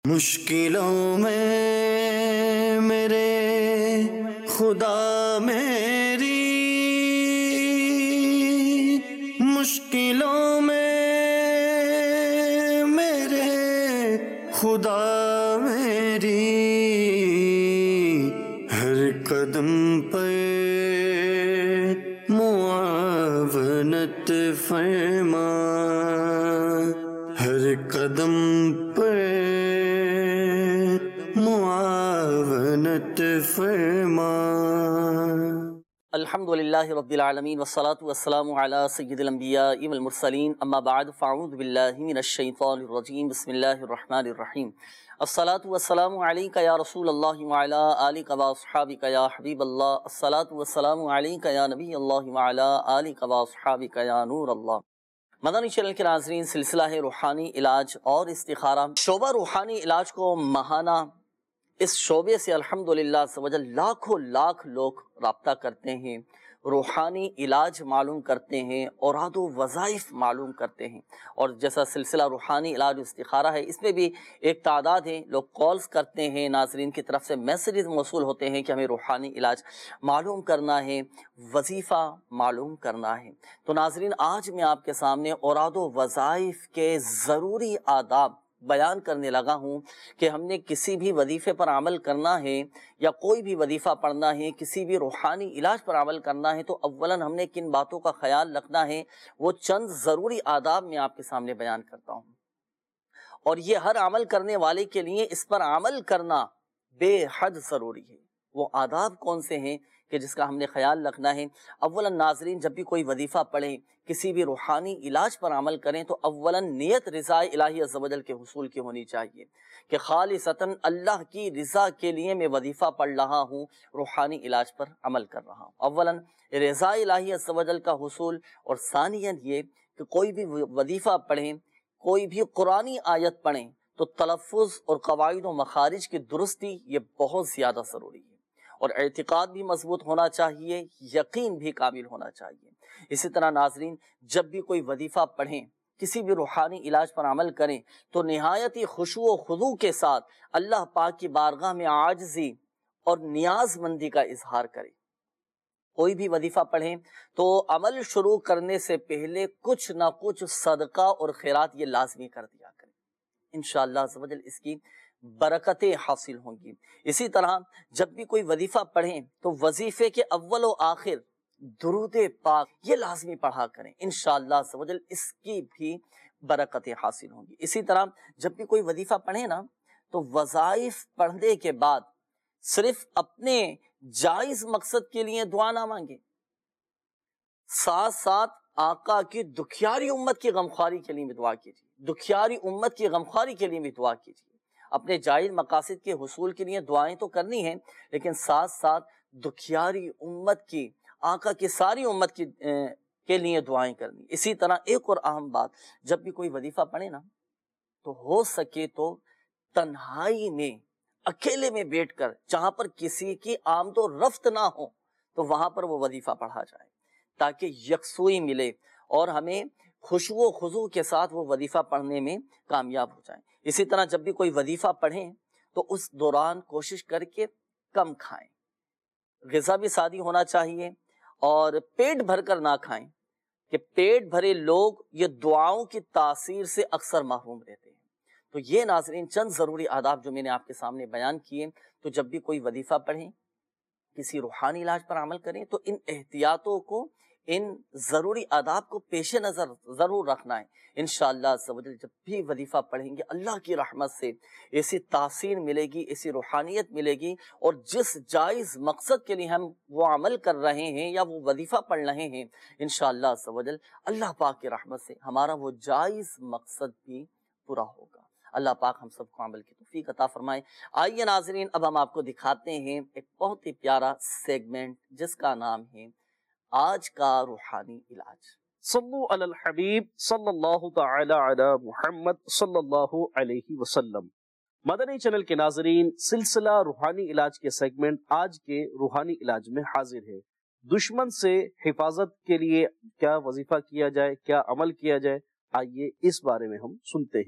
مشکلوں میں میرے خدا میری، مشکلوں میں میرے خدا میری، ہر قدم پر معاونت فرما، ہر قدم پر معاونت فرما۔ الحمدللہ رب العالمین والصلاة والسلام علی سید الانبیاء والمرسلین، اما بعد فاعوذ باللہ من الشیطان الرجیم، بسم اللہ الرحمن الرحیم۔ الصلاة والسلام علیک یا رسول اللہ وعلی آلک واصحابک یا حبیب اللہ، الصلاة والسلام علیک یا نبی اللہ وعلی آلک واصحابک یا نور اللہ۔ مدنی چینل کے ناظرین، سلسلہ ہے روحانی علاج اور استخارہ، شعبہ روحانی علاج کو ماہانہ اس شعبے سے الحمدللہ لاکھوں لاکھ لوگ رابطہ کرتے ہیں، روحانی علاج معلوم کرتے ہیں، اوراد و وظائف معلوم کرتے ہیں۔ اور جیسا سلسلہ روحانی علاج و استخارہ ہے، اس میں بھی ایک تعداد ہے، لوگ کالز کرتے ہیں، ناظرین کی طرف سے میسیجز موصول ہوتے ہیں کہ ہمیں روحانی علاج معلوم کرنا ہے، وظیفہ معلوم کرنا ہے۔ تو ناظرین، آج میں آپ کے سامنے اوراد و وظائف کے ضروری آداب بیان کرنے لگا ہوں کہ ہم نے کسی بھی وظیفے پر عمل کرنا ہے یا کوئی بھی وظیفہ پڑھنا ہے، کسی بھی روحانی علاج پر عمل کرنا ہے، تو اولاً ہم نے کن باتوں کا خیال رکھنا ہے، وہ چند ضروری آداب میں آپ کے سامنے بیان کرتا ہوں۔ اور یہ ہر عمل کرنے والے کے لیے اس پر عمل کرنا بے حد ضروری ہے۔ وہ آداب کون سے ہیں کہ جس کا ہم نے خیال رکھنا ہے؟ اولاً ناظرین، جب بھی کوئی وظیفہ پڑھیں، کسی بھی روحانی علاج پر عمل کریں، تو اولاً نیت رضا الہی عز و جل کے حصول کی ہونی چاہیے کہ خالصتاً اللہ کی رضا کے لیے میں وظیفہ پڑھ رہا ہوں، روحانی علاج پر عمل کر رہا ہوں۔ اولاً رضا الہی عز و جل کا حصول، اور ثانیاً یہ کہ کوئی بھی وظیفہ پڑھیں، کوئی بھی قرآنی آیت پڑھیں، تو تلفظ اور قواعد و مخارج کی درستی یہ بہت زیادہ ضروری ہے، اور اعتقاد بھی مضبوط ہونا چاہیے، یقین بھی کامل ہونا چاہیے۔ اسی طرح ناظرین، جب بھی کوئی وظیفہ پڑھیں، کسی بھی روحانی علاج پر عمل کریں، تو نہایت ہی خشوع و خضوع کے ساتھ اللہ پاک کی بارگاہ میں عاجزی اور نیاز مندی کا اظہار کریں۔ کوئی بھی وظیفہ پڑھیں تو عمل شروع کرنے سے پہلے کچھ نہ کچھ صدقہ اور خیرات یہ لازمی کر دیا کریں، انشاءاللہ عز و جل اس کی برکتیں حاصل ہوں گی۔ اسی طرح جب بھی کوئی وظیفہ پڑھیں تو وظیفے کے اول و آخر درود پاک یہ لازمی پڑھا کریں، انشاءاللہ عز و جل اس کی بھی برکتیں حاصل ہوں گی۔ اسی طرح جب بھی کوئی وظیفہ پڑھیں نا، تو وظائف پڑھنے کے بعد صرف اپنے جائز مقصد کے لیے دعا نہ مانگیں، ساتھ ساتھ آقا کی دکھیاری امت کی غمخواری کے لیے بھی دعا کیجیے، دکھیاری امت کی غمخواری کے لیے بھی دعا کیجیے۔ اپنے جائز مقاصد کے حصول کے لیے دعائیں تو کرنی ہیں، لیکن ساتھ ساتھ دکھیاری امت کی، آقا کی ساری امت کی کے لیے دعائیں کرنی۔ اسی طرح ایک اور اہم بات، جب بھی کوئی وظیفہ پڑھے نا، تو ہو سکے تو تنہائی میں، اکیلے میں بیٹھ کر، جہاں پر کسی کی آمد و رفت نہ ہو، تو وہاں پر وہ وظیفہ پڑھا جائے، تاکہ یکسوئی ملے اور ہمیں خشوع و خضوع کے ساتھ وہ وظیفہ پڑھنے میں کامیاب ہو جائیں۔ اسی طرح جب بھی کوئی وظیفہ پڑھیں تو اس دوران کوشش کر کے کم کھائیں، غذا بھی سادی ہونا چاہیے، اور پیٹ بھر کر نہ کھائیں، کہ پیٹ بھرے لوگ یہ دعاؤں کی تاثیر سے اکثر محروم رہتے ہیں۔ تو یہ ناظرین چند ضروری آداب جو میں نے آپ کے سامنے بیان کیے، تو جب بھی کوئی وظیفہ پڑھیں، کسی روحانی علاج پر عمل کریں، تو ان احتیاطوں کو، ان ضروری آداب کو پیش نظر ضرور رکھنا ہے۔ انشاءاللہ عز و جل جب بھی وظیفہ پڑھیں گے، اللہ کی رحمت سے ایسی تاثیر ملے گی، ایسی روحانیت ملے گی، اور جس جائز مقصد کے لیے ہم وہ عمل کر رہے ہیں یا وہ وظیفہ پڑھ رہے ہیں، انشاءاللہ عز و جل اللہ پاک کی رحمت سے ہمارا وہ جائز مقصد بھی پورا ہوگا۔ اللہ پاک ہم سب کو عمل کی توفیق عطا فرمائے۔ آئیے ناظرین، اب ہم آپ کو دکھاتے ہیں ایک بہت ہی پیارا سیگمنٹ، جس کا نام ہے آج کا روحانی علاج۔ صلو علی الحبیب صلی اللہ تعالی علی محمد صلی اللہ علیہ وسلم۔ مدنی چینل کے ناظرین، سلسلہ روحانی علاج کے سیگمنٹ آج کے روحانی علاج میں حاضر ہے۔ دشمن سے حفاظت کے لیے کیا وظیفہ کیا جائے، کیا عمل کیا جائے، آئیے اس بارے میں ہم سنتے ہیں۔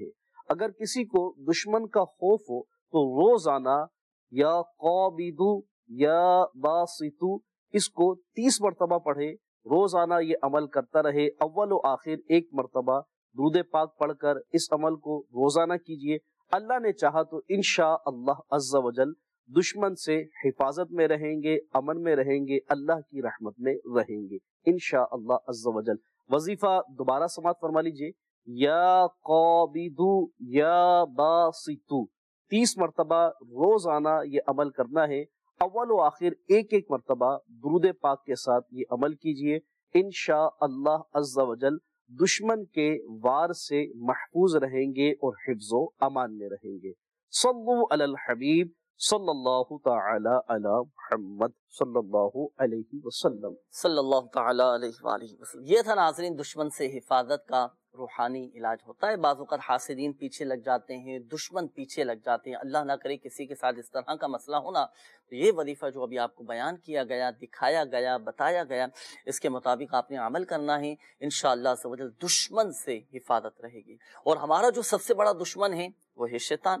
اگر کسی کو دشمن کا خوف ہو تو روزانہ یا قابضو یا باسطو اس کو 30 مرتبہ پڑھے، روزانہ یہ عمل کرتا رہے، اول و آخر ایک مرتبہ درود پاک پڑھ کر اس عمل کو روزانہ کیجئے۔ اللہ نے چاہا تو انشاءاللہ عز و جل دشمن سے حفاظت میں رہیں گے، امن میں رہیں گے، اللہ کی رحمت میں رہیں گے انشاءاللہ عز و جل۔ وظیفہ دوبارہ سماعت فرما لیجئے، یا قابضو یا باسطو 30 مرتبہ روزانہ یہ عمل کرنا ہے، اول و آخر ایک ایک مرتبہ درود پاک کے ساتھ یہ عمل کیجئے، انشاءاللہ عز و جل دشمن کے وار سے محفوظ رہیں گے اور حفظ و امان میں رہیں گے۔ صلو علی الحبیب صلی اللہ تعالی علی محمد صلی اللہ علیہ وسلم۔ صلی اللہ تعالیٰ علیہ وآلہ وسلم۔ یہ تھا ناظرین دشمن سے حفاظت کا روحانی علاج ہوتا ہے۔ بعض اوقات حاسدین پیچھے لگ جاتے ہیں، دشمن پیچھے لگ جاتے ہیں، اللہ نہ کرے کسی کے ساتھ اس طرح کا مسئلہ ہونا، تو یہ وظیفہ جو ابھی آپ کو بیان کیا گیا، دکھایا گیا، بتایا گیا، اس کے مطابق آپ نے عمل کرنا ہے، انشاءاللہ عز و جل دشمن سے حفاظت رہے گی۔ اور ہمارا جو سب سے بڑا دشمن ہے وہ ہے شیطان۔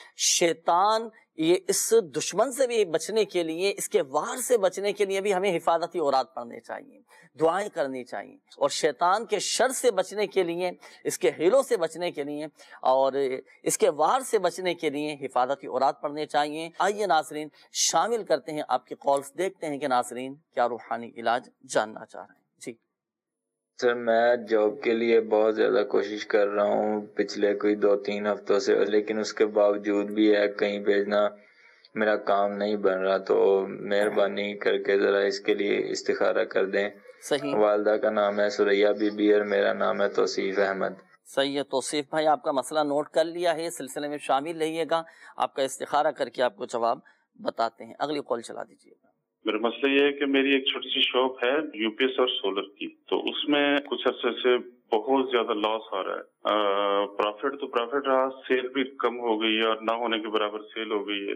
شیطان یہ اس دشمن سے بھی بچنے کے لیے، اس کے وار سے بچنے کے لیے بھی ہمیں حفاظتی اوراد پڑھنے چاہیے، دعائیں کرنی چاہیے، اور شیطان کے شر سے بچنے کے لیے، اس کے حیلوں سے بچنے کے لیے اور اس کے وار سے بچنے کے لیے حفاظتی اوراد پڑھنے چاہیے۔ آئیے ناظرین شامل کرتے ہیں آپ کے کالز، دیکھتے ہیں کہ ناظرین کیا روحانی علاج جاننا چاہ رہے ہیں۔ جی سر، میں جاب کے لیے بہت زیادہ کوشش کر رہا ہوں پچھلے کوئی 2-3 ہفتوں سے، لیکن اس کے باوجود بھی ہے کہیں بھیجنا میرا کام نہیں بن رہا، تو مہربانی کر کے ذرا اس کے لیے استخارہ کر دیں۔ صحیح، والدہ کا نام ہے سریا بی بی اور میرا نام ہے توصیف احمد۔ صحیح ہے توصیف بھائی، آپ کا مسئلہ نوٹ کر لیا ہے، اس سلسلے میں شامل رہیے گا، آپ کا استخارہ کر کے آپ کو جواب بتاتے ہیں۔ اگلی کال چلا دیجیے گا۔ میرا مسئلہ یہ ہے کہ میری ایک چھوٹی سی شاپ ہے یو پی ایس اور سولر کی، تو اس میں کچھ عرصے سے بہت زیادہ لاس آ رہا ہے۔ پروفٹ تو پروفٹ رہا، سیل بھی کم ہو گئی ہے اور نہ ہونے کے برابر سیل ہو گئی ہے۔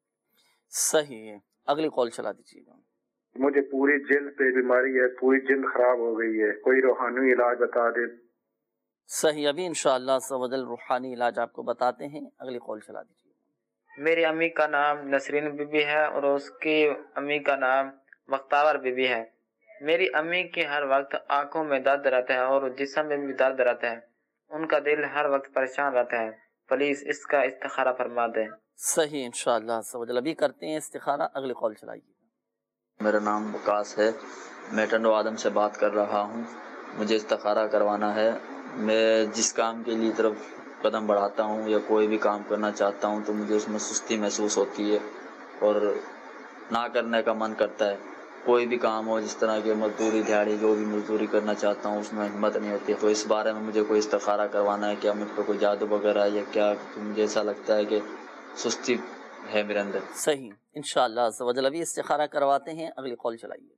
صحیح ہے، اگلی کال چلا دیجیے گا۔ مجھے پوری جلد پہ بیماری ہے، پوری جلد خراب ہو گئی ہے، کوئی روحانی علاج بتا دے۔ صحیح، ابھی انشاءاللہ عز و جل روحانی علاج آپ کو بتاتے ہیں، اگلی کال چلا دیجیے۔ میری امی کا نام نسرین بی بی ہے اور اس کی امی کا نام مختار بی بی ہے۔ میری امی کی ہر وقت آنکھوں میں درد رہتا ہے اور جسم میں بھی درد رہتا ہے، ان کا دل ہر وقت پریشان رہتا ہے، پلیز اس کا استخارہ فرما دیں۔ صحیح، انشاءاللہ عز و جل ابھی کرتے ہیں استخارہ، اگلی کال چلائیے۔ میرا نام وقاص ہے، میں ٹنڈو آدم سے بات کر رہا ہوں، مجھے استخارہ کروانا ہے۔ میں جس کام کے لیے طرف قدم بڑھاتا ہوں یا کوئی بھی کام کرنا چاہتا ہوں تو مجھے اس میں سستی محسوس ہوتی ہے اور نہ کرنے کا من کرتا ہے۔ کوئی بھی کام ہو، جس طرح کی مزدوری دیہڑی جو بھی مزدوری کرنا چاہتا ہوں اس میں ہمت نہیں ہوتی ہے، تو اس بارے میں مجھے کوئی استخارہ کروانا ہے، کیا مجھ پہ کوئی جادو وغیرہ ہے یا کیا؟ مجھے ایسا لگتا ہے کہ سستی ہے میرے اندر۔ صحیح، انشاءاللہ عز و جل ابھی استخارہ کرواتے ہیں، اگلی کال چلائیے۔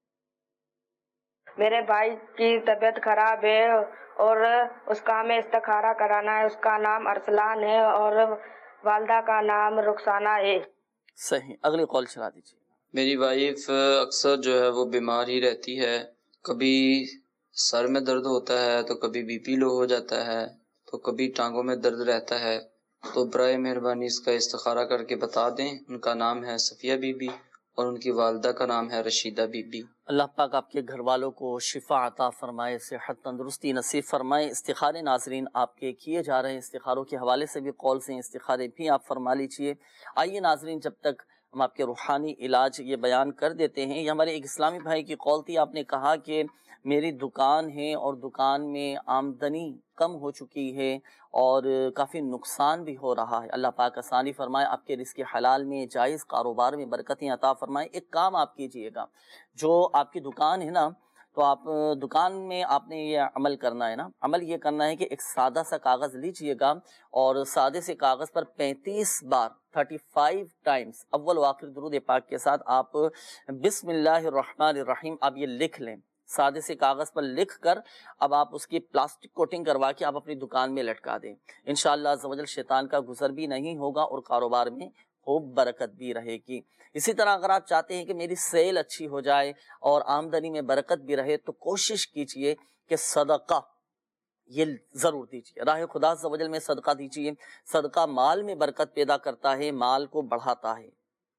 میرے بھائی کی طبیعت خراب ہے اور اس کا ہمیں استخارہ کرانا ہے، اس کا نام ارسلان ہے اور والدہ کا نام رخسانہ ہے۔ صحیح، اگلی کال چلا دیجیے۔ میری وائف اکثر جو ہے وہ بیمار ہی رہتی ہے، کبھی سر میں درد ہوتا ہے تو کبھی بی پی لو ہو جاتا ہے تو کبھی ٹانگوں میں درد رہتا ہے، تو برائے مہربانی اس کا استخارہ کر کے بتا دیں۔ ان کا نام ہے صفیہ بی بی اور ان کی والدہ کا نام ہے رشیدہ بی بی۔ اللہ پاک آپ کے گھر والوں کو شفا عطا فرمائے، صحت تندرستی نصیب فرمائے۔ استخارے ناظرین آپ کے کیے جا رہے ہیں، استخاروں کے حوالے سے بھی کال سے استخارے بھی آپ فرما لیجیے۔ آئیے ناظرین جب تک ہم آپ کے روحانی علاج یہ بیان کر دیتے ہیں، یہ ہمارے ایک اسلامی بھائی کی کال تھی، آپ نے کہا کہ میری دکان ہے اور دکان میں آمدنی کم ہو چکی ہے اور کافی نقصان بھی ہو رہا ہے، اللہ پاک آسانی فرمائے، آپ کے رزق حلال میں، جائز کاروبار میں برکتیں عطا فرمائے۔ ایک کام آپ کیجئے گا، جو آپ کی دکان ہے نا، تو آپ دکان میں آپ نے یہ عمل کرنا ہے نا، عمل یہ کرنا ہے کہ ایک سادہ سا کاغذ لیجئے گا اور سادے سے کاغذ پر 35 بار 35 ٹائمز اول و آخر درود پاک کے ساتھ آپ بسم اللہ الرحمن الرحیم آپ یہ لکھ لیں، سادے سے کاغذ پر لکھ کر اب آپ اس کی پلاسٹک کوٹنگ کروا کے آپ اپنی دکان میں لٹکا دیں۔ انشاءاللہ عز و جل شیطان کا گزر بھی نہیں ہوگا اور کاروبار میں خوب برکت بھی رہے گی۔ اسی طرح اگر آپ چاہتے ہیں کہ میری سیل اچھی ہو جائے اور آمدنی میں برکت بھی رہے تو کوشش کیجئے کہ صدقہ یہ ضرور دیجیے. راہ خدا عز و جل میں صدقہ دیجیے. صدقہ مال میں برکت پیدا کرتا ہے، مال کو بڑھاتا ہے.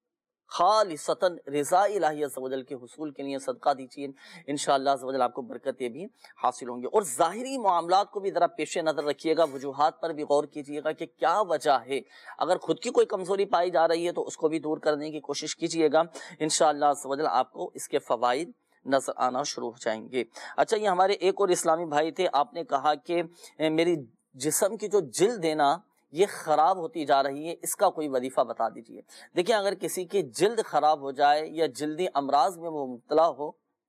خالصتاً رضا الہی عز و جل کے حصول کے لیے صدقہ دیجیے، انشاءاللہ عز و جل آپ کو برکتیں بھی حاصل ہوں گی. اور ظاہری معاملات کو بھی ذرا پیش نظر رکھیے گا، وجوہات پر بھی غور کیجیے گا کہ کیا وجہ ہے. اگر خود کی کوئی کمزوری پائی جا رہی ہے تو اس کو بھی دور کرنے کی کوشش کیجیے گا، انشاءاللہ عز و جل آپ کو اس کے فوائد نظر آنا شروع ہو جائیں گے. اچھا، یہ ہمارے ایک اور اسلامی بھائی تھے، آپ نے کہا کہ میری جسم کی جو جلد ہے نا یہ خراب ہوتی جا رہی ہے، اس کا کوئی وظیفہ بتا دیجئے. دیکھیں، اگر کسی کی جلد خراب ہو جائے یا جلدی امراض میں وہ مبتلا ہو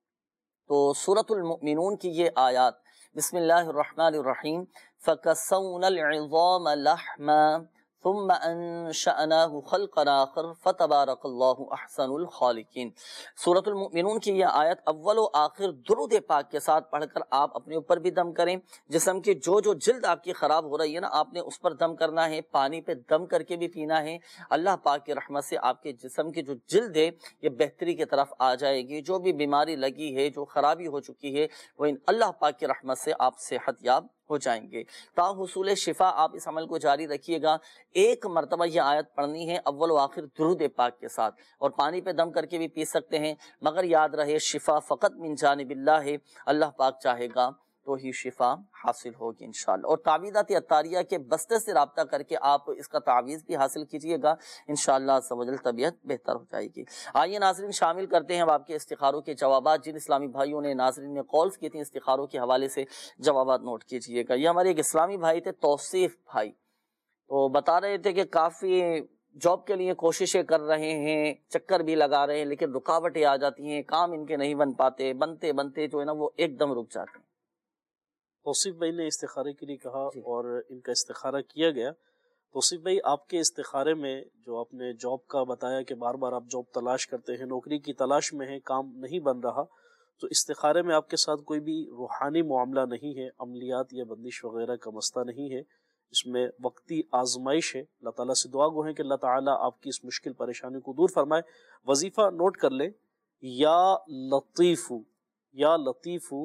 تو سورۃ المؤمنون کی یہ آیات، بسم اللہ الرحمن الرحیم، فَكَسَوْنَا الْعِظَامَ لَحْمًا ثم انشأناه خلقا آخر فتبارک اللہ احسن الخالقین. سورۃ المؤمنون کی یہ آیت اول و آخر درود پاک کے ساتھ پڑھ کر آپ اپنے اوپر بھی دم کریں. جسم کی جو جلد آپ کی خراب ہو رہی ہے نا، آپ نے اس پر دم کرنا ہے، پانی پہ دم کر کے بھی پینا ہے. اللہ پاک کی رحمت سے آپ کے جسم کی جو جلد ہے یہ بہتری کی طرف آ جائے گی. جو بھی بیماری لگی ہے، جو خرابی ہو چکی ہے، وہ اللہ پاک کی رحمت سے آپ صحت یاب ہو جائیں گے. تا حصول شفا آپ اس عمل کو جاری رکھیے گا. ایک مرتبہ یہ آیت پڑھنی ہے اول و آخر درود پاک کے ساتھ، اور پانی پہ دم کر کے بھی پی سکتے ہیں، مگر یاد رہے شفا فقط من جانب اللہ ہے. اللہ پاک چاہے گا تو ہی شفا حاصل ہوگی انشاءاللہ. اور تعویذات عطاریہ کے بستے سے رابطہ کر کے آپ اس کا تعویذ بھی حاصل کیجئے گا، انشاءاللہ عز و جل طبیعت بہتر ہو جائے گی. آئیے ناظرین، شامل کرتے ہیں اب آپ کے استخاروں کے جوابات. جن اسلامی بھائیوں نے ناظرین نے کالز کی تھیں استخاروں کے حوالے سے جوابات نوٹ کیجئے گا. یہ ہمارے ایک اسلامی بھائی تھے، توصیف بھائی، تو بتا رہے تھے کہ کافی جاب کے لیے کوششیں کر رہے ہیں، چکر بھی لگا رہے ہیں، لیکن رکاوٹیں آ جاتی ہیں، کام ان کے نہیں بن پاتے، بنتے بنتے جو ہے نا وہ ایک دم رک جاتے ہیں. توصیف بھائی نے استخارے کے لیے کہا اور ان کا استخارہ کیا گیا. توصیف بھائی، آپ کے استخارے میں جو آپ نے جاب کا بتایا کہ بار بار آپ جاب تلاش کرتے ہیں، نوکری کی تلاش میں ہیں، کام نہیں بن رہا، تو استخارے میں آپ کے ساتھ کوئی بھی روحانی معاملہ نہیں ہے، عملیات یا بندش وغیرہ کا مسئلہ نہیں ہے، اس میں وقتی آزمائش ہے. اللہ تعالیٰ سے دعا گو ہے کہ اللہ تعالیٰ آپ کی اس مشکل پریشانی کو دور فرمائے. وظیفہ نوٹ کر لیں، یا لطیفو، یا لطیفو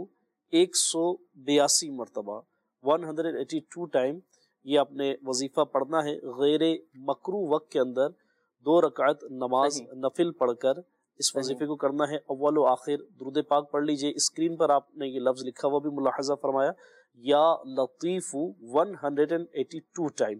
182 مرتبہ 182 ٹائم یہ آپ نے وظیفہ پڑھنا ہے. غیر مکروہ وقت کے اندر 2 رکعت نماز نفل پڑھ کر اس وظیفے کو کرنا ہے. اول و آخر درود پاک پڑھ لیجئے. اسکرین پر آپ نے یہ لفظ لکھا وہ بھی ملاحظہ فرمایا، یا لطیف 182 ٹائم،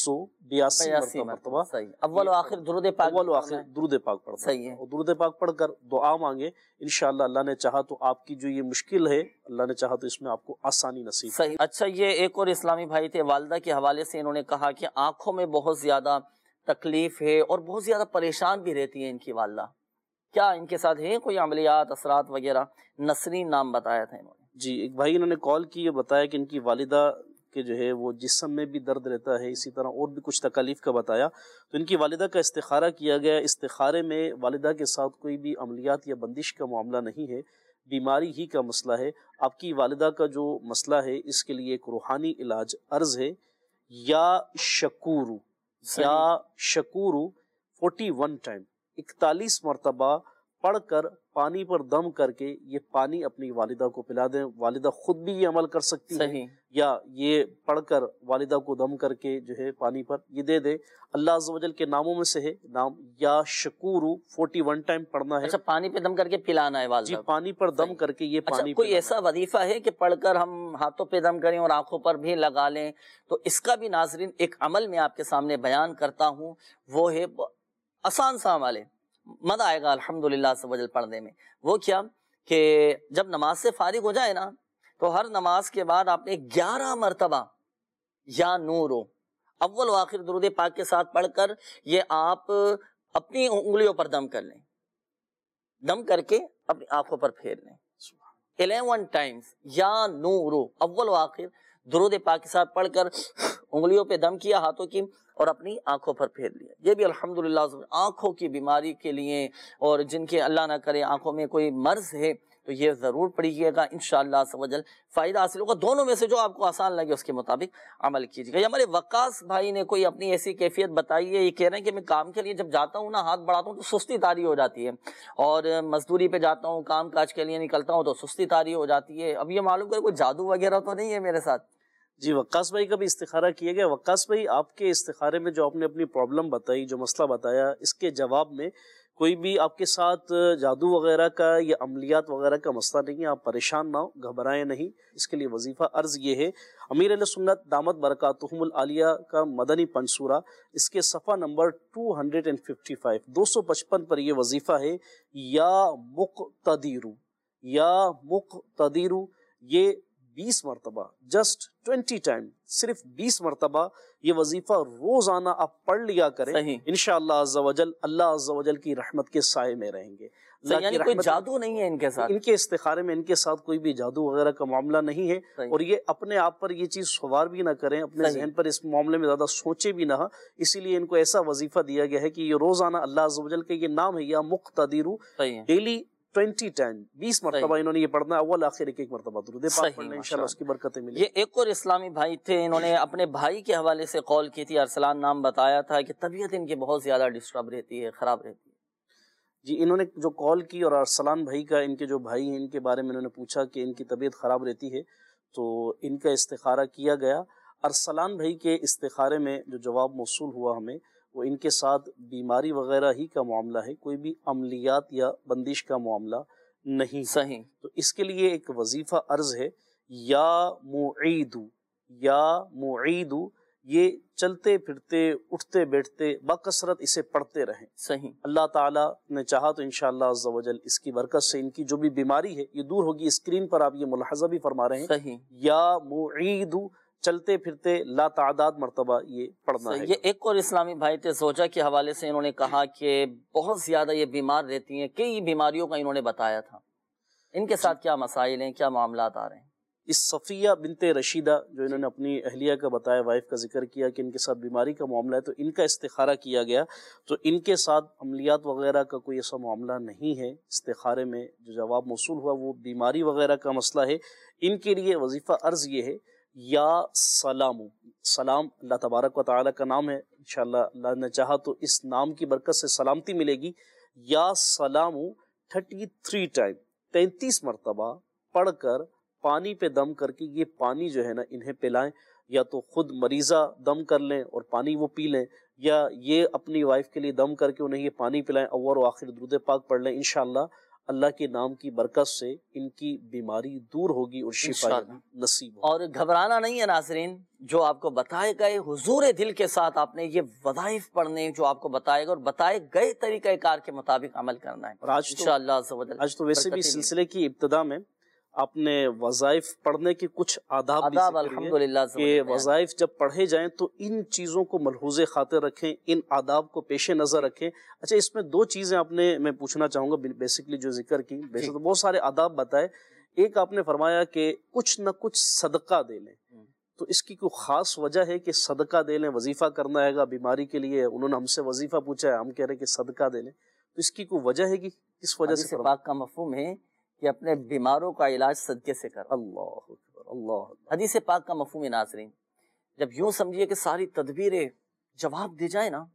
182 مرتبہ اول و آخر درود پاک، اول و آخر درود پاک پڑھنا ہے. اور درود پاک پڑھ کر دعا مانگے، انشاءاللہ اللہ نے چاہا تو آپ کی جو یہ مشکل ہے، اللہ نے چاہا تو اس میں آپ کو آسانی نصیب. صحیح. اچھا، یہ ایک اور اسلامی بھائی تھے، والدہ کے حوالے سے انہوں نے کہا کہ آنکھوں میں بہت زیادہ تکلیف ہے اور بہت زیادہ پریشان بھی رہتی ہے ان کی والدہ. کیا ان کے ساتھ ہے کوئی عملیات، اثرات وغیرہ؟ نسرین نام بتایا تھا انہوں نے. جی، ایک بھائی انہوں نے کال کی، یہ بتایا کہ ان کی والدہ کے جو ہے وہ جسم میں بھی درد رہتا ہے، اسی طرح اور بھی کچھ تکالیف کا بتایا. تو ان کی والدہ کا استخارہ کیا گیا. استخارے میں والدہ کے ساتھ کوئی بھی عملیات یا بندش کا معاملہ نہیں ہے، بیماری ہی کا مسئلہ ہے. آپ کی والدہ کا جو مسئلہ ہے اس کے لیے ایک روحانی علاج عرض ہے، یا شکورو، یا شکورو 41 ٹائم 41 مرتبہ پڑھ کر پانی پر دم کر کے یہ پانی اپنی والدہ کو پلا دیں. والدہ خود بھی یہ عمل کر سکتی ہے، یا یہ پڑھ کر والدہ کو دم کر کے جو ہے پانی پر یہ دے دے. اللہ عز و جل کے ناموں میں سے ہے نام یا شکورو، 41 ٹائم پڑھنا ہے. اچھا، پانی پہ دم کر کے پلانا ہے والدہ؟ جی، پانی پر دم کر کے یہ پانی. کوئی ایسا وظیفہ ہے کہ پڑھ کر ہم ہاتھوں پہ دم کریں اور آنکھوں پر بھی لگا لیں؟ تو اس کا بھی ناظرین ایک عمل میں آپ کے سامنے بیان کرتا ہوں، وہ ہے آسان سا عمل ہے، مزہ آئے گا الحمدللہ عز و جل پڑھنے میں. وہ کیا کہ جب نماز سے فارغ ہو جائے نا تو ہر نماز کے بعد آپ نے 11 مرتبہ یا نورو اول و آخر درود پاک کے ساتھ پڑھ کر یہ آپ اپنی انگلیوں پر دم کر لیں، دم کر کے اپنی آنکھوں پر پھیر لیں 11 ٹائمز. یا نورو اول و آخر درود پاک کے ساتھ پڑھ کر انگلیوں پہ دم کیا ہاتھوں کی اور اپنی آنکھوں پر پھیر لیا. یہ بھی الحمدللہ آنکھوں کی بیماری کے لیے، اور جن کے اللہ نہ کرے آنکھوں میں کوئی مرض ہے تو یہ ضرور پڑھیے گا، انشاءاللہ عز و جل فائدہ حاصل ہوگا. دونوں میں سے جو آپ کو آسان لگے اس کے مطابق عمل کیجیے گا. یہ ہمارے وقاص بھائی نے کوئی اپنی ایسی کیفیت بتائی ہے، یہ کہہ رہے ہیں کہ میں کام کے لیے جب جاتا ہوں نا، ہاتھ بڑھاتا ہوں تو سستی طاری ہو جاتی ہے، اور مزدوری پہ جاتا ہوں، کام کاج کے لیے نکلتا ہوں تو سستی طاری ہو جاتی ہے. اب یہ معلوم کرے کوئی جادو وغیرہ تو نہیں ہے میرے ساتھ؟ جی وقاص بھائی کا بھی استخارہ کیا گیا. وقاص بھائی آپ کے استخارے میں جو آپ نے اپنی پرابلم بتائی، جو مسئلہ بتایا، اس کے جواب میں کوئی بھی آپ کے ساتھ جادو وغیرہ کا یا عملیات وغیرہ کا مسئلہ نہیں ہے. آپ پریشان نہ ہو، گھبرائیں نہیں. اس کے لیے وظیفہ عرض یہ ہے، امیر علیہ سنت دامت برکاتہم العالیہ کا مدنی پنسورہ، اس کے صفحہ نمبر 255 255 پر یہ وظیفہ ہے، یا مقتدر، یا مقتدر. یہ 20 مرتبہ، جسٹ 20 ٹائم، صرف 20 مرتبہ یہ وظیفہ روزانہ آپ پڑھ لیا کریں. انشاءاللہ عز و جل، اللہ عز و جل کی رحمت کے سائے میں رہیں گے. یعنی کوئی جادو نہیں ہے ان کے ساتھ؟ ان کے استخارے میں ان کے ساتھ کوئی بھی جادو وغیرہ کا معاملہ نہیں ہے. اور یہ اپنے آپ پر یہ چیز سوار بھی نہ کریں، اپنے ذہن پر اس معاملے میں زیادہ سوچے بھی نہ. اسی لیے ان کو ایسا وظیفہ دیا گیا ہے کہ یہ روزانہ اللہ عز و جل کا یہ نام ہے، یا مقتدر، ڈیلی 20 ٹائم 20 مرتبہ انہوں نے یہ پڑھنا ہے. اول آخر ایک مرتبہ درود پاک پڑھنا ہے، انشاءاللہ اس کی برکتیں ملیں. یہ ایک اور اسلامی بھائی تھے، انہوں نے اپنے بھائی کے حوالے سے کال کی تھی، ارسلان نام بتایا تھا کہ طبیعت ان کی بہت زیادہ ڈسٹرب رہتی ہے، خراب رہتی ہے. جی انہوں نے جو کال کی اور ارسلان بھائی کا، ان کے جو بھائی ہیں ان کے بارے میں انہوں نے پوچھا کہ ان کی طبیعت خراب رہتی ہے، تو ان کا استخارہ کیا گیا. ارسلان بھائی کے استخارے میں جو جواب موصول ہوا ہمیں، وہ ان کے ساتھ بیماری وغیرہ ہی کا معاملہ ہے، کوئی بھی عملیات یا بندش کا معاملہ نہیں. صحیح. تو اس کے لیے ایک وظیفہ عرض ہے، یا معید، یا معید. یہ چلتے پھرتے اٹھتے بیٹھتے بکثرت اسے پڑھتے رہیں. صحیح. اللہ تعالیٰ نے چاہا تو انشاءاللہ عز و جل اس کی برکت سے ان کی جو بھی بیماری ہے یہ دور ہوگی. اسکرین پر آپ یہ ملاحظہ بھی فرما رہے ہیں. صحیح. یا معید، چلتے پھرتے لا تعداد مرتبہ یہ پڑھنا ہے. یہ ایک اور اسلامی بھائی تھے، زوجہ کے حوالے سے انہوں نے کہا کہ بہت زیادہ یہ بیمار رہتی ہیں، کئی بیماریوں کا انہوں نے بتایا تھا. ان کے ساتھ کیا مسائل ہیں، کیا معاملات آ رہے ہیں؟ اس صفیہ بنت رشیدہ جو انہوں نے اپنی اہلیہ کا بتایا، وائف کا ذکر کیا کہ ان کے ساتھ بیماری کا معاملہ ہے، تو ان کا استخارہ کیا گیا. تو ان کے ساتھ عملیات وغیرہ کا کوئی ایسا معاملہ نہیں ہے. استخارے میں جو جواب موصول ہوا وہ بیماری وغیرہ کا مسئلہ ہے. ان کے لیے وظیفہ عرض یہ ہے، یا سلام. سلام اللہ تبارک و تعالیٰ کا نام ہے، انشاءاللہ اللہ نے چاہا تو اس نام کی برکت سے سلامتی ملے گی. یا سلام 33 ٹائم، 33 مرتبہ پڑھ کر پانی پہ دم کر کے یہ پانی جو ہے نا انہیں پلائیں. یا تو خود مریضہ دم کر لیں اور پانی وہ پی لیں، یا یہ اپنی وائف کے لیے دم کر کے انہیں یہ پانی پلائیں. اول و آخر درود پاک پڑھ لیں. انشاءاللہ اللہ کے نام کی برکت سے ان کی بیماری دور ہوگی اور شفا نصیب ہوگی. اور گھبرانا نہیں ہے ناظرین، جو آپ کو بتائے گئے حضور دل کے ساتھ آپ نے یہ وظائف پڑھنے جو آپ کو بتائے گا اور بتائے گئے طریقہ کار کے مطابق عمل کرنا ہے. اور آج تو ویسے بھی سلسلے کی ابتدا میں آپ نے وظائف پڑھنے کے کچھ آداب بھی الحمدللہ کہ وظائف جب پڑھے جائیں تو ان چیزوں کو ملحوظ خاطر رکھیں، ان آداب کو پیش نظر رکھیں. اچھا اس میں دو چیزیں آپ نے میں پوچھنا چاہوں گا بیسکلی جو ذکر کی. ویسے تو بہت سارے آداب بتائے، ایک آپ نے فرمایا کہ کچھ نہ کچھ صدقہ دے لیں. تو اس کی کوئی خاص وجہ ہے کہ صدقہ دے لیں؟ وظیفہ کرنا ہے گا بیماری کے لیے، انہوں نے ہم سے وظیفہ پوچھا ہے، ہم کہہ رہے ہیں کہ صدقہ دے لیں. تو اس کی کوئی وجہ ہے کہ کس وجہ سے؟ پاک کا مفہوم ہے کہ اپنے بیماروں کا علاج صدقے سے کرو. اللہ اکبر، اللہ. حدیث پاک کا مفہوم ہے ناظرین، جب یوں سمجھیے کہ ساری تدبیریں جواب دے جائیں نا،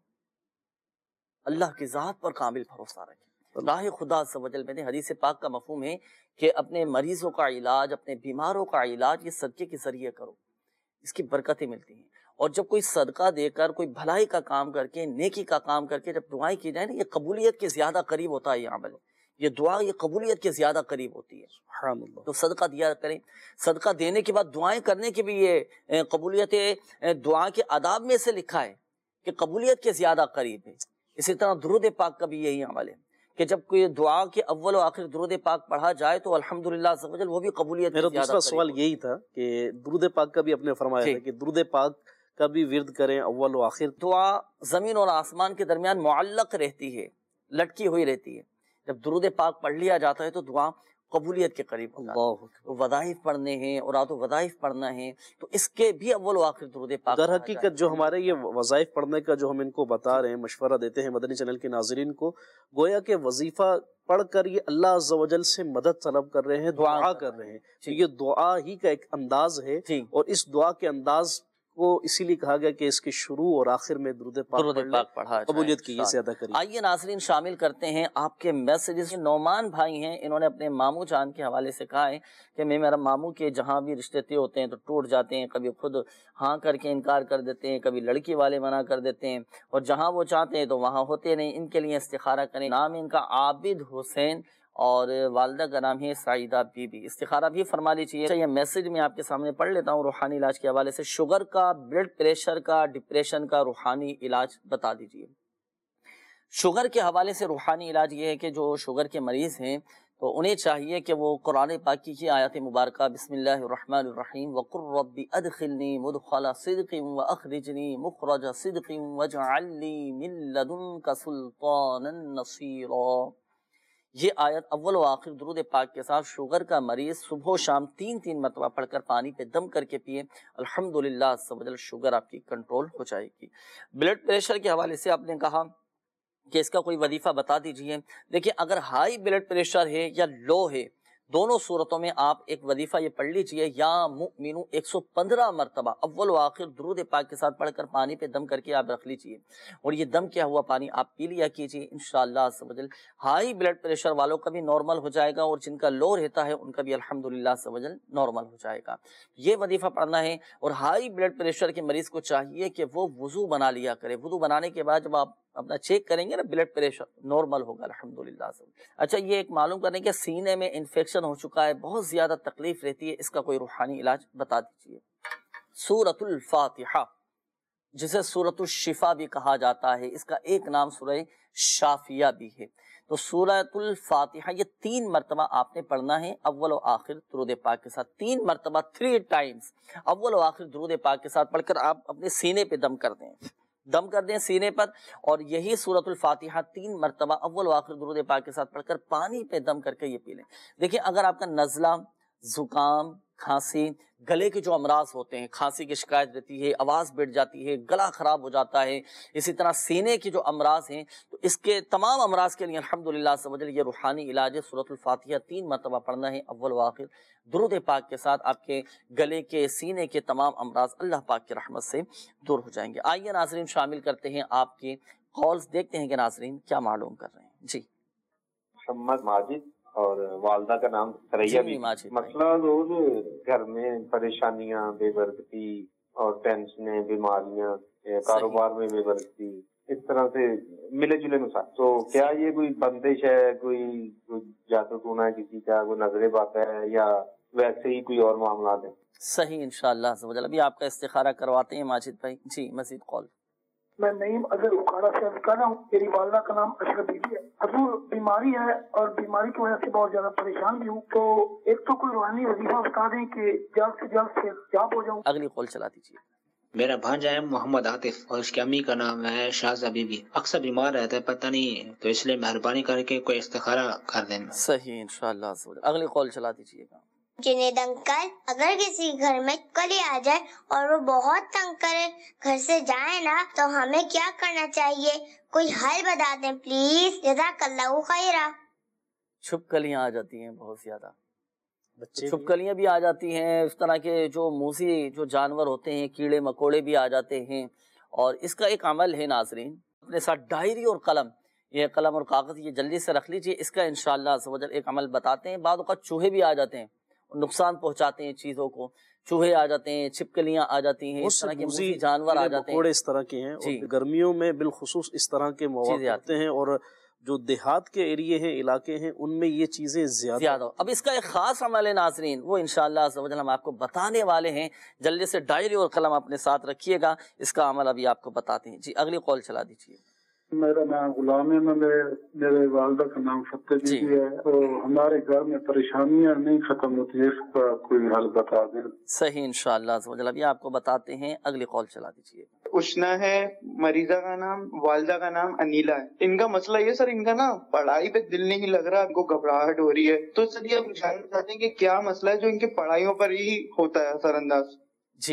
اللہ کی ذات پر کامل بھروسہ رکھیں، راہ خدا عز و جل میں. حدیث پاک کا مفہوم ہے کہ اپنے مریضوں کا علاج، اپنے بیماروں کا علاج یہ صدقے کے ذریعے کرو، اس کی برکتیں ملتی ہیں. اور جب کوئی صدقہ دے کر، کوئی بھلائی کا کام کر کے، نیکی کا کام کر کے جب دعائیں کی جائیں نا، یہ قبولیت کے زیادہ قریب ہوتا ہے. یہ عمل، یہ دعا، یہ قبولیت کے زیادہ قریب ہوتی ہے. سبحان اللہ. تو صدقہ دیا کریں. صدقہ دینے کے بعد دعائیں کرنے کی بھی یہ قبولیت دعا کے آداب میں سے لکھا ہے کہ قبولیت کے زیادہ قریب ہے. اسی طرح درود پاک کا بھی یہی عمل ہے کہ جب کوئی دعا کے اول و آخر درود پاک پڑھا جائے تو الحمدللہ عز و جل وہ بھی قبولیت کے زیادہ قریب. میرا دوسرا سوال یہی تھا کہ درود پاک کا بھی آپ نے فرمایا تھا کہ درود پاک کا بھی ورد کریں اول و آخر. دعا زمین اور آسمان کے درمیان معلق رہتی ہے، لٹکی ہوئی رہتی ہے. جب درود پاک پڑھ لیا جاتا ہے تو دعا قبولیت کے قریب ہوتا ہے. وظائف پڑھنے ہیں اور وظائف پڑھنا ہے تو اس کے بھی اول و آخر درود پاک. در حقیقت جو ہمارے یہ وظائف پڑھنے کا جو ہم ان کو بتا رہے ہیں، مشورہ دیتے ہیں مدنی چینل کے ناظرین کو، گویا کہ وظیفہ پڑھ کر یہ اللہ عز و جل سے مدد طلب کر رہے ہیں، دعا کر رہے ہیں. یہ دعا ہی کا ایک انداز ہے اور اس دعا کے انداز کو اسی لیے کہا گیا کہ اس کے شروع اور آخر میں درود پاک پڑھا قبولیت کی یہ سے ادا کری. آئیے ناظرین شامل کرتے ہیں آپ کے میسیجز. نعمان بھائی ہیں، انہوں نے اپنے ماموں جان کے حوالے سے کہا ہے کہ میرا ماموں کے جہاں بھی رشتے طے ہوتے ہیں تو ٹوٹ جاتے ہیں، کبھی خود ہاں کر کے انکار کر دیتے ہیں، کبھی لڑکی والے منع کر دیتے ہیں، اور جہاں وہ چاہتے ہیں تو وہاں ہوتے نہیں. ان کے لیے استخارہ کریں. نام ان کا عابد حسین اور والدہ کا نام ہے سعیدہ بی بی. استخارہ بھی فرما لیجیے. یہ میسج میں آپ کے سامنے پڑھ لیتا ہوں روحانی علاج کے حوالے سے. شوگر کا، بلڈ پریشر کا، ڈپریشن کا روحانی علاج بتا دیجیے. شوگر کے حوالے سے روحانی علاج یہ ہے کہ جو شوگر کے مریض ہیں تو انہیں چاہیے کہ وہ قرآن پاک کی آیات مبارکہ بسم اللہ الرحمن الرحیم وقل رب ادخلنی مدخل صدق واخرجنی مخرج صدق واجعل لی من لدنک سلطانا نصیرا، یہ آیت اول و آخر درود پاک کے ساتھ شوگر کا مریض صبح و شام 3 مرتبہ پڑھ کر پانی پہ دم کر کے پیے. الحمدللہ عز و جل شوگر آپ کی کنٹرول ہو جائے گی. بلڈ پریشر کے حوالے سے آپ نے کہا کہ اس کا کوئی وظیفہ بتا دیجئے. دیکھیں اگر ہائی بلڈ پریشر ہے یا لو ہے، دونوں صورتوں میں آپ ایک وظیفہ یہ پڑھ لیجئے، یا مؤمنو 115 مرتبہ اول و آخر درود پاک کے ساتھ پڑھ کر پانی پہ دم کر کے آپ رکھ لیجئے، اور یہ دم کیا ہوا پانی آپ پی لیا کیجئے. انشاءاللہ عز و جل ہائی بلڈ پریشر والوں کا بھی نارمل ہو جائے گا، اور جن کا لو رہتا ہے ان کا بھی الحمدللہ عز و جل نارمل ہو جائے گا. یہ وظیفہ پڑھنا ہے. اور ہائی بلڈ پریشر کے مریض کو چاہیے کہ وہ وضو بنا لیا کرے. وضو بنانے کے بعد جب آپ اپنا چیک کریں گے نا بلڈ پریشر نارمل ہوگا الحمدللہ. اچھا یہ ایک معلوم کرنے کہ سینے میں انفیکشن ہو چکا ہے، بہت زیادہ تکلیف رہتی ہے، اس کا کوئی روحانی علاج بتا دیجیے. سورۃ الفاتحہ جسے سورۃ الشفا بھی کہا جاتا ہے، اس کا ایک نام سورہ شافیہ بھی ہے. تو سورۃ الفاتحہ یہ 3 مرتبہ آپ نے پڑھنا ہے اول و آخر درود پاک کے ساتھ. 3 مرتبہ 3 ٹائمز اول و آخر درود پاک کے ساتھ پڑھ کر آپ اپنے سینے پہ دم کر دیں سینے پر، اور یہی سورۃ الفاتحہ 3 مرتبہ اول و آخر درود پاک کے ساتھ پڑھ کر پانی پہ دم کر کے یہ پی لیں. دیکھیں اگر آپ کا نزلہ، زکام، کھانسی، گلے کے جو امراض ہوتے ہیں، کھانسی کی شکایت رہتی ہے، آواز بیٹھ جاتی ہے، گلا خراب ہو جاتا ہے، اسی طرح سینے کے جو امراض ہیں، تو اس کے تمام امراض کے لیے الحمدللہ سے وجل یہ روحانی علاج ہے. سورۃ الفاتحہ 3 مرتبہ پڑھنا ہے اول و آخر درود پاک کے ساتھ. آپ کے گلے کے، سینے کے تمام امراض اللہ پاک کی رحمت سے دور ہو جائیں گے. آئیے ناظرین شامل کرتے ہیں آپ کے کالز، دیکھتے ہیں کہ ناظرین کیا معلوم کر رہے ہیں. جی محمد ماجد اور والدہ کا نام سریا بھی. مسئلہ روز گھر میں پریشانیاں، بے برکتی اور ٹینشنیں، بیماریاں، کاروبار میں بے برکتی، اس طرح سے ملے جلے مسائل. تو کیا یہ کوئی بندش ہے، کوئی جادو ٹونا ہے کسی کا، کوئی نظر بات ہے، یا ویسے ہی کوئی اور معاملات ہیں؟ صحیح انشاءاللہ عز و جل. ابھی آپ کا استخارہ کرواتے ہیں ماجد بھائی. جی مزید کال. میں نعیم اظہر اکاڑا سے عرض کر رہا ہوں. میری والدہ کا نام اشرف بی بی ہے. حضور بیماری ہے اور بیماری کی وجہ سے بہت زیادہ پریشان بھی ہوں، تو ایک تو کوئی روحانی وظیفہ بتا دیں کہ جلد سے جلد صحتیاب ہو جاؤں. اگلی کال چلا دیجیے. میرا بھانجا ہے محمد عاطف اور اس کی امی کا نام ہے شاہزہ بی بی. اکثر بیمار رہتا ہے، پتہ نہیں، تو اس لیے مہربانی کر کے کوئی استخارہ کر دینا. صحیح انشاءاللہ عز و جل. اگلی کال چلا دیجیے گا. جنید انکل، اگر کسی گھر میں کلی آ جائے اور وہ بہت تنگ کرے، گھر سے جائے نا، تو ہمیں کیا کرنا چاہیے؟ کوئی حل بتا دیں پلیز، جزاک اللہ خیرہ. چھپکلیاں آ جاتی ہیں بہت زیادہ، چھپکلیاں بھی آ جاتی ہیں، اس طرح کے جو موذی جو جانور ہوتے ہیں، کیڑے مکوڑے بھی آ جاتے ہیں. اور اس کا ایک عمل ہے ناظرین، اپنے ساتھ ڈائری اور قلم، یہ قلم اور کاغذ یہ جلدی سے رکھ لیجئے. اس کا انشاءاللہ عز و جل ایک عمل بتاتے ہیں. بعض اوقات چوہے بھی آ جاتے ہیں، نقصان پہنچاتے ہیں چیزوں کو. چوہے آ جاتے ہیں، چھپکلیاں آ جاتی ہیں، اس طرح کے موذی جانور آ جاتے ہیں، اس طرح کے ہیں. اور گرمیوں میں بالخصوص اس طرح کے مواقع ہوتے ہیں، اور جو دیہات کے ایریے ہیں، علاقے ہیں، ان میں یہ چیزیں زیادہ. اب اس کا ایک خاص عمل ہے ناظرین، وہ انشاءاللہ عز و جل ہم آپ کو بتانے والے ہیں. جلدی سے ڈائری اور قلم اپنے ساتھ رکھیے گا، اس کا عمل ابھی آپ کو بتاتے ہیں. جی اگلی کال چلا دیجیے. میرا نام غلام ہے، میرے والدہ کا نام فتح بی بی ہے. تو ہمارے گھر میں پریشانیاں نہیں ختم ہوتی، اس کا کوئی حل بتا دیں. صحیح انشاءاللہ عز و جل ابھی آپ کو بتاتے ہیں. اگلی کال چلا دیجیے. اشنا ہے، مریضہ کا نام، والدہ کا نام انیلا ہے. ان کا مسئلہ یہ سر، ان کا نا پڑھائی پہ دل نہیں لگ رہا، ان کو گھبراہٹ ہو رہی ہے. تو سر یہ پوچھنا چاہتے ہیں کہ کیا مسئلہ ہے جو ان کی پڑھائیوں پر ہی ہوتا ہے اثر انداز؟ جی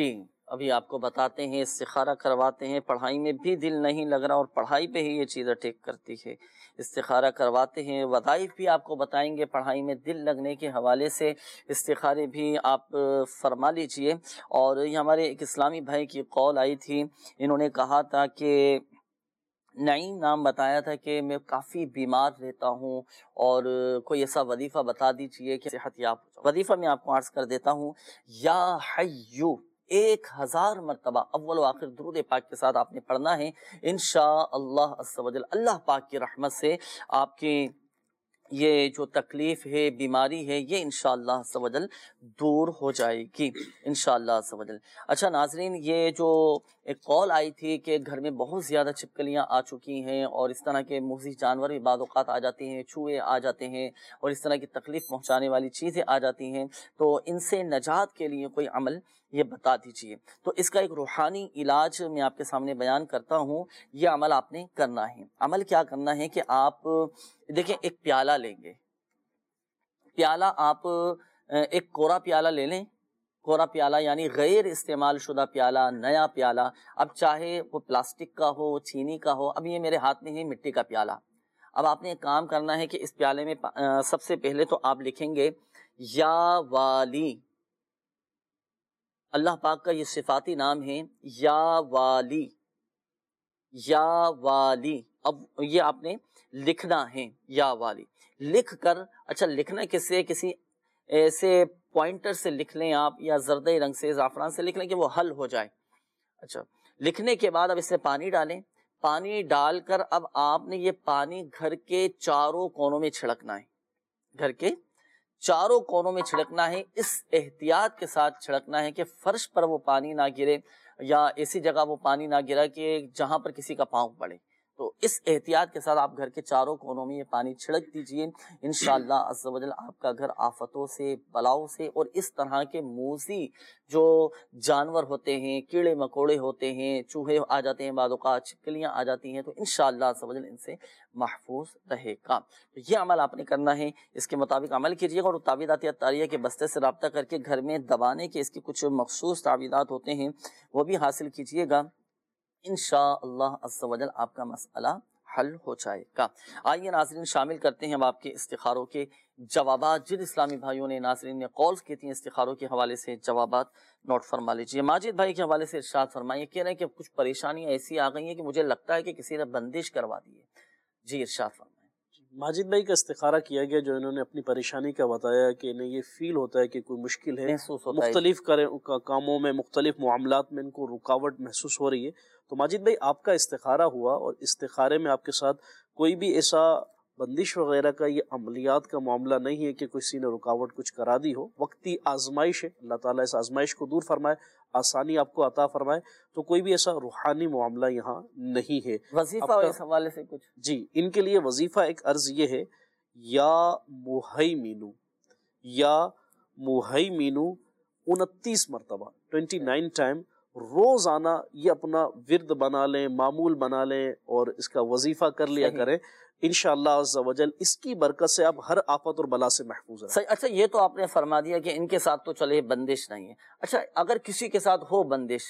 ابھی آپ کو بتاتے ہیں، استخارہ کرواتے ہیں، پڑھائی میں بھی دل نہیں لگ رہا اور پڑھائی پہ ہی یہ چیز اٹیک کرتی ہے، استخارہ کرواتے ہیں، وظائف بھی آپ کو بتائیں گے، پڑھائی میں دل لگنے کے حوالے سے استخارے بھی آپ فرما لیجئے۔ اور یہ ہمارے ایک اسلامی بھائی کی قول آئی تھی، انہوں نے کہا تھا کہ نعیم نام بتایا تھا کہ میں کافی بیمار رہتا ہوں اور کوئی ایسا وظیفہ بتا دیجئے کہ صحت یاب ہو جائے۔ وظیفہ میں آپ کو عرض کر دیتا ہوں، یا حیو 1000 مرتبہ اول و آخر درود پاک کے ساتھ آپ نے پڑھنا ہے، انشاءاللہ عز و جل اللہ پاک کی رحمت سے آپ کی یہ جو تکلیف ہے، بیماری ہے، یہ انشاءاللہ عز و جل دور ہو جائے گی انشاءاللہ عز و جل۔ اچھا ناظرین، یہ جو ایک قول آئی تھی کہ گھر میں بہت زیادہ چھپکلیاں آ چکی ہیں اور اس طرح کے موذی جانور بھی بعض اوقات آ جاتے ہیں، چوہے آ جاتے ہیں اور اس طرح کی تکلیف پہنچانے والی چیزیں آ جاتی ہیں، تو ان سے نجات کے لیے کوئی عمل یہ بتا دیجئے۔ تو اس کا ایک روحانی علاج میں آپ کے سامنے بیان کرتا ہوں، یہ عمل آپ نے کرنا ہے۔ عمل کیا کرنا ہے کہ آپ دیکھیں، ایک پیالہ لیں گے، پیالہ آپ ایک کورا پیالہ لے لیں، کورا پیالہ یعنی غیر استعمال شدہ پیالہ، نیا پیالہ، اب چاہے وہ پلاسٹک کا ہو، چینی کا ہو، اب یہ میرے ہاتھ میں ہے مٹی کا پیالہ۔ اب آپ نے ایک کام کرنا ہے کہ اس پیالے میں سب سے پہلے تو آپ لکھیں گے یا والی، اللہ پاک کا یہ صفاتی نام ہے یا والی، یا والی۔ اب یہ آپ نے لکھنا ہے یا والی، لکھ کر، اچھا لکھنا کسی ایسے پوائنٹر سے لکھ لیں آپ، یا زردی رنگ سے، زعفران سے لکھ لیں کہ وہ حل ہو جائے۔ اچھا لکھنے کے بعد اب اس میں پانی ڈالیں، پانی ڈال کر اب آپ نے یہ پانی گھر کے چاروں کونوں میں چھڑکنا ہے، گھر کے چاروں کونوں میں چھڑکنا ہے۔ اس احتیاط کے ساتھ چھڑکنا ہے کہ فرش پر وہ پانی نہ گرے یا ایسی جگہ وہ پانی نہ گرا کہ جہاں پر کسی کا پاؤں پڑے۔ تو اس احتیاط کے ساتھ آپ گھر کے چاروں کونوں میں یہ پانی چھڑک دیجئے، انشاءاللہ عز و جل آپ کا گھر آفتوں سے، بلاؤں سے اور اس طرح کے موذی جو جانور ہوتے ہیں، کیڑے مکوڑے ہوتے ہیں، چوہے آ جاتے ہیں، بعض اوقات چھپکلیاں آ جاتی ہیں، تو انشاءاللہ عز و جل ان سے محفوظ رہے گا۔ تو یہ عمل آپ نے کرنا ہے، اس کے مطابق عمل کیجیے گا، اور تعویذات عطاریہ کے بستے سے رابطہ کر کے گھر میں دبانے کے اس کی کچھ مخصوص تعویذات ہوتے ہیں، وہ بھی حاصل کیجیے گا، انشاءاللہ عز و جل آپ کا مسئلہ حل ہو جائے گا۔ آئیے ناظرین شامل کرتے ہیں اب آپ کے استخاروں کے جوابات۔ جن اسلامی بھائیوں نے، ناظرین نے کالز کی تھیں استخاروں کے حوالے سے، جوابات نوٹ فرما لیجیے۔ ماجد بھائی کے حوالے سے ارشاد فرمائیے، کہہ رہے ہیں کہ کچھ پریشانیاں ایسی آ گئی ہیں کہ مجھے لگتا ہے کہ کسی نے بندش کروا دی ہے۔ جی ارشاد فرمائیے۔ ماجد بھائی کا استخارہ کیا گیا، جو انہوں نے اپنی پریشانی کا بتایا کہ انہیں یہ فیل ہوتا ہے کہ کوئی مشکل ہے، مختلف کاموں میں، مختلف معاملات میں ان کو رکاوٹ محسوس ہو رہی ہے۔ تو ماجد بھائی آپ کا استخارہ ہوا، اور استخارے میں آپ کے ساتھ کوئی بھی ایسا بندش وغیرہ کا یا عملیات کا معاملہ نہیں ہے کہ کسی نے رکاوٹ کچھ کرا دی ہو، وقتی آزمائش ہے، اللہ تعالیٰ اس آزمائش کو دور فرمائے، آسانی آپ کو عطا فرمائے، تو کوئی بھی ایسا روحانی معاملہ یہاں نہیں ہے۔ وظیفہ اس حوالے سے کچھ؟ جی، ان کے لیے وظیفہ ایک عرض یہ ہے، یا مہیمینو، یا مہیمینو 29 مرتبہ 29 ٹائم روزانہ یہ اپنا ورد بنا لیں، معمول بنا لیں، اور اس کا وظیفہ کر لیا کریں، انشاءاللہ عز و جل اس کی برکت سے آپ ہر آفت اور بلا سے محفوظ ہیں۔ اچھا یہ تو آپ نے فرما دیا کہ ان کے ساتھ تو چلے بندش نہیں ہے، اچھا اگر کسی کے ساتھ ہو بندش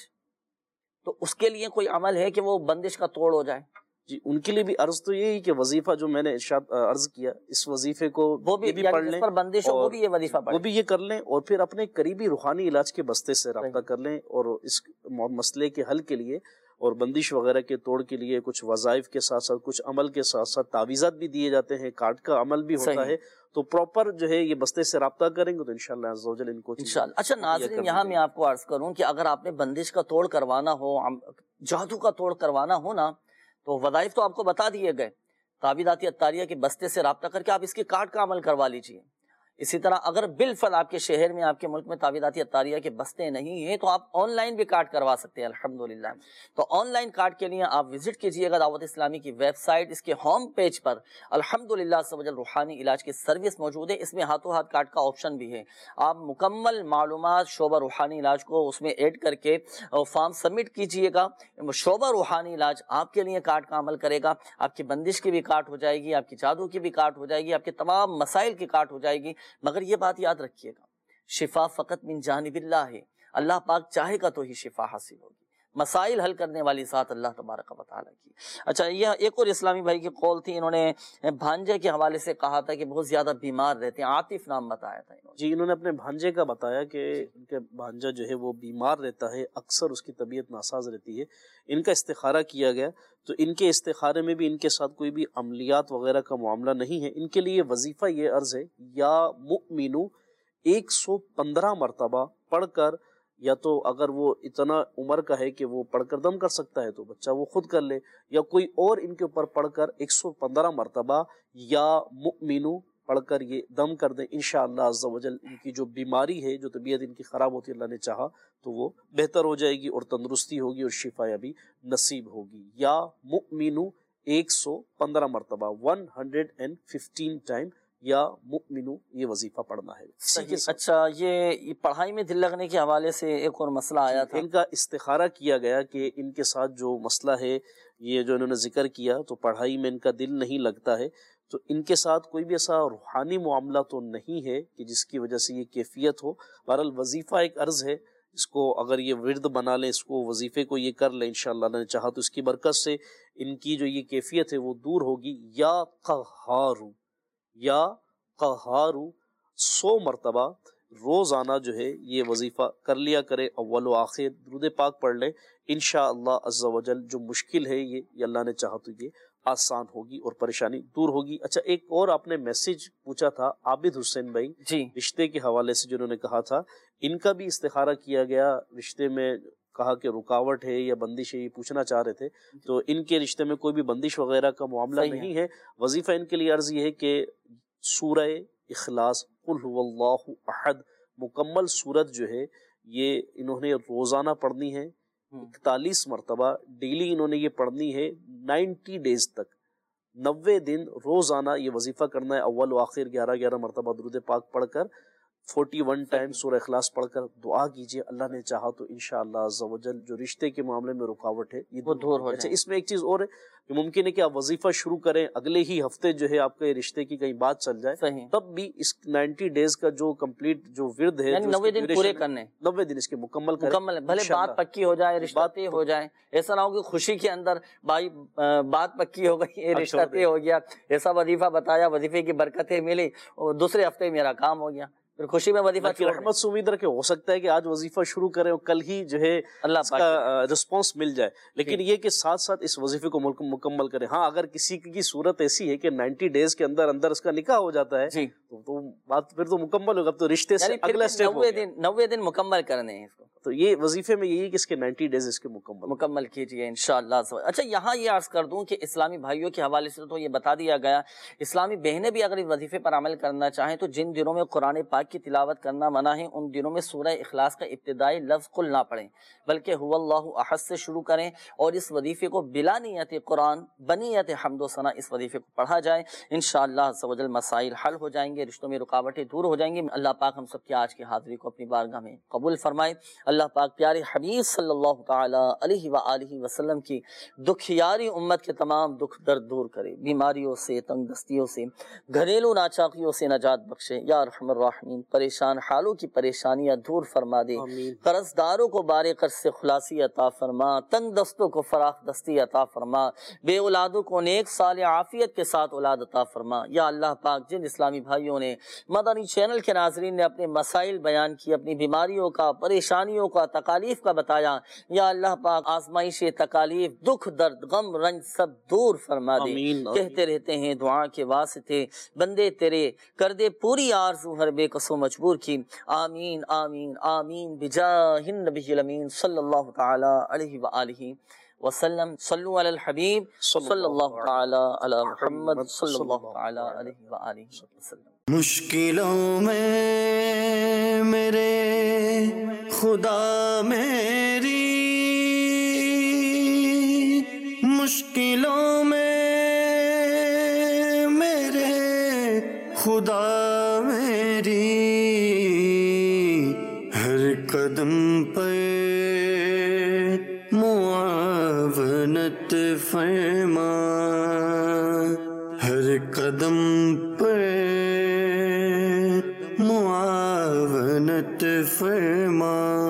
تو اس کے لیے کوئی عمل ہے کہ وہ بندش کا توڑ ہو جائے؟ جی، ان کے لیے بھی عرض تو یہی کہ وظیفہ جو میں نے ارشاد عرض کیا، اس وظیفے کو وہ بھی پڑھ لیں، پر بندش ہو وہ بھی یہ وظیفہ پڑھ، وہ بھی یہ کر لیں، اور پھر اپنے قریبی روحانی علاج کے بستے سے رابطہ کر لیں، اور اس مسئلے کے حل کے لیے اور بندش وغیرہ کے توڑ کے لیے کچھ وظائف کے ساتھ ساتھ کچھ عمل کے ساتھ ساتھ تعویذات بھی دیے جاتے ہیں، کارڈ کا عمل بھی ہوتا ہے، تو پراپر جو ہے یہ بستے سے رابطہ کریں گے تو انشاءاللہ عز و جل ان کو انشاءاللہ۔ اچھا ناظرین، یہاں میں آپ کو عرض کروں کہ اگر آپ نے بندش کا توڑ کروانا ہو، جادو کا توڑ کروانا ہو نا، تو وظائف تو آپ کو بتا دیے گئے، تعویذات عطاریہ کے بستے سے رابطہ کر کے آپ اس کے کارڈ کا عمل کروا لیجئے۔ اسی طرح اگر بالفعل آپ کے شہر میں، آپ کے ملک میں تعویذات عطاریہ کے بستے نہیں ہیں تو آپ آن لائن بھی کارڈ کروا سکتے ہیں الحمدللہ۔ تو آن لائن کارڈ کے لیے آپ وزٹ کیجئے گا دعوت اسلامی کی ویب سائٹ، اس کے ہوم پیج پر الحمدللہ سبحان روحانی علاج کی سروس موجود ہے، اس میں ہاتھوں ہاتھ کارڈ کا آپشن بھی ہے، آپ مکمل معلومات شعبہ روحانی علاج کو اس میں ایڈ کر کے فارم سبمٹ کیجئے گا، شعبہ روحانی علاج آپ کے لیے کارڈ کا عمل کرے گا، آپ کی بندش کی بھی کارڈ ہو جائے گی، آپ کی جادو کی بھی کارڈ ہو جائے گی، آپ کے تمام مسائل کی کارڈ ہو جائے گی۔ مگر یہ بات یاد رکھیے گا، شفا فقط من جانب اللہ ہے، اللہ پاک چاہے گا تو ہی شفا حاصل ہوگی. مسائل حل کرنے والی ذات اللہ تبارک و تعالیٰ کی. اچھا یہ ایک اور اسلامی بھائی کی قول تھی، انہوں نے بھانجے کے حوالے سے کہا تھا کہ بہت زیادہ بیمار رہتے ہیں. عاطف نام بتایا تھا انہوں نے. جی انہوں نے اپنے بھانجے کا بتایا کہ ان کے بھانجا جو ہے وہ بیمار رہتا ہے، اکثر اس کی طبیعت ناساز رہتی ہے. ان کا استخارہ کیا گیا تو ان کے استخارے میں بھی ان کے ساتھ کوئی بھی عملیات وغیرہ کا معاملہ نہیں ہے. ان کے لیے وظیفہ یہ عرض ہے، یا مؤمنو 115 مرتبہ پڑھ کر، یا تو اگر وہ اتنا عمر کا ہے کہ وہ پڑھ کر دم کر سکتا ہے تو بچہ وہ خود کر لے، یا کوئی اور ان کے اوپر پڑھ کر 115 مرتبہ یا مؤمنو پڑھ کر یہ دم کر دیں. انشاءاللہ عز و جل ان کی جو بیماری ہے، جو طبیعت ان کی خراب ہوتی ہے، اللہ نے چاہا تو وہ بہتر ہو جائے گی اور تندرستی ہوگی اور شفا یابی نصیب ہوگی. یا مؤمنو 115 مرتبہ 115 ٹائم یا مؤمنو یہ وظیفہ پڑھنا ہے. اچھا یہ پڑھائی میں دل لگنے کے حوالے سے ایک اور مسئلہ آیا تھا. ان کا استخارہ کیا گیا کہ ان کے ساتھ جو مسئلہ ہے، یہ جو انہوں نے ذکر کیا، تو پڑھائی میں ان کا دل نہیں لگتا ہے، تو ان کے ساتھ کوئی بھی ایسا روحانی معاملہ تو نہیں ہے کہ جس کی وجہ سے یہ کیفیت ہو. بہرحال وظیفہ ایک عرض ہے، اس کو اگر یہ ورد بنا لیں، اس کو وظیفے کو یہ کر لیں، انشاءاللہ اللہ نے چاہا تو اس کی برکت سے ان کی جو یہ کیفیت ہے وہ دور ہوگی. یا قہارو، یا قہارو 100 مرتبہ روزانہ جو ہے یہ وظیفہ کر لیا کرے. اول و آخر درود پاک پڑھ لیں، انشاءاللہ عز و جل جو مشکل ہے یہ اللہ نے چاہا تو یہ آسان ہوگی اور پریشانی دور ہوگی. اچھا ایک اور آپ نے میسج پوچھا تھا عابد حسین بھائی جی رشتے کے حوالے سے، جنہوں نے کہا تھا ان کا بھی استخارہ کیا گیا، رشتے میں کہا کہ رکاوٹ ہے یا بندش ہے، یہ پوچھنا چاہ رہے تھے. تو ان کے رشتے میں کوئی بھی بندش وغیرہ کا معاملہ نہیں ہے. وظیفہ ان کے لیے عرض یہ ہے کہ سورہ اخلاص قل هو اللہ احد مکمل صورت جو ہے یہ انہوں نے روزانہ پڑھنی ہے 41 مرتبہ ڈیلی انہوں نے یہ پڑھنی ہے 90 ڈیز تک. 90 دن روزانہ یہ وظیفہ کرنا ہے. اول و آخر 11 مرتبہ درود پاک پڑھ کر 41 ٹائم سورہ اخلاص پڑھ کر دعا کیجئے. اللہ نے چاہا تو انشاءاللہ عز و جل جو رشتے کے معاملے میں رکاوٹ ہے یہ دور ہو جائے. جائے. اس میں ایک چیز اور ہے کہ ممکن ہے کہ آپ وظیفہ شروع کریں، اگلے ہی ہفتے جو ہے آپ کے رشتے کی کہیں بات چل جائے، تب بھی اس 90 ڈیز کا جو کمپلیٹ جو ورد ہے، 90 دن پورے کرنے، 90 دن اس کے مکمل کریں. بھلے بات پکی ہو جائے، رشتہ طے ہو جائے. ایسا نہ ہو کہ خوشی کے اندر بھائی بات پکی ہو گئی، رشتہ طے ہو گیا، ایسا وظیفہ بتایا، وظیفے کی برکتیں ملی اور دوسرے ہفتے میرا کام ہو گیا، پھر خوشی میں وظیفہ کی رحمت سے امید رکھے. ہو سکتا ہے کہ آج وظیفہ شروع کریں اور کل ہی جو ہے اللہ کا رسپانس مل جائے، لیکن یہ کہ ساتھ ساتھ اس وظیفے کو مکمل کریں. ہاں اگر کسی کی صورت ایسی ہے کہ 90 ڈیز کے اندر اندر اس کا نکاح ہو جاتا ہے تو بات پھر تو مکمل ہوگا، تو رشتے سے اگلا اسٹیپ 90 دن مکمل کرنے ہیں اس کو. تو یہ وظیفے میں یہی کہ اس کے 90 ڈیز اس کے مکمل کیجیے انشاءاللہ. اچھا یہاں یہ عرض کر دوں کہ اسلامی بھائیوں کے حوالے سے تو یہ بتا دیا گیا، اسلامی بہنیں بھی اگر اس وظیفے پر عمل کرنا چاہیں تو جن دنوں میں قرآن پاک کی تلاوت کرنا منع ہے، ان دنوں میں سورہ اخلاص کا ابتدائی لفظ قل نہ پڑھیں، بلکہ هو اللہ احد سے شروع کریں اور اس وظیفے کو بلا نیت قرآن بنیت حمد و ثنا اس وظیفے کو پڑھا جائے. انشاءاللہ عز و جل مسائل حل ہو جائیں گے، رشتوں میں رکاوٹیں دور ہو جائیں گی. اللہ پاک ہم سب کی آج کی حاضری کو اپنی بارگاہ میں قبول فرمائے. اللہ پاک پیارے حبیب صلی اللہ تعالی علیہ وآلہ وسلم کی دکھیاری امت کے تمام دکھ درد دور کرے، بیماریوں سے، تنگ دستیوں سے، گھریلو ناچاقیوں سے نجات بخشے. یا ارحم الراحمین پریشان حالوں کی پریشانیاں دور فرما دے، قرض داروں کو بارے قرض سے خلاصی عطا فرما، تنگ دستوں کو فراخ دستی عطا فرما، بے اولادوں کو نیک صالح عافیت کے ساتھ اولاد عطا فرما. یا اللہ پاک جن اسلامی بھائیوں نے مدنی چینل کے ناظرین نے اپنے مسائل بیان کی، اپنی بیماریوں کا، پریشانیوں کا، تکالیف کا بتایا، یا اللہ پاک آزمائش، تکالیف، دکھ درد، غم رنج سب دور فرما دے. کہتے رہتے ہیں دعا کے واسطے بندے تیرے کر دے پوری آرزو ہر بے کسو مجبور کی. آمین آمین آمین بجاہ النبی الامین صلی اللہ تعالی علیہ وآلہ وسلم. صلو علی الحبیب صلی اللہ تعالی علی محمد صلی اللہ تعالی علیہ وآلہ وسلم. مشکلوں میں میرے خدا میری، مشکلوں میں میرے خدا میری، ہر قدم پہ معاونت فرما، ہر قدم پہ معاونت فرما.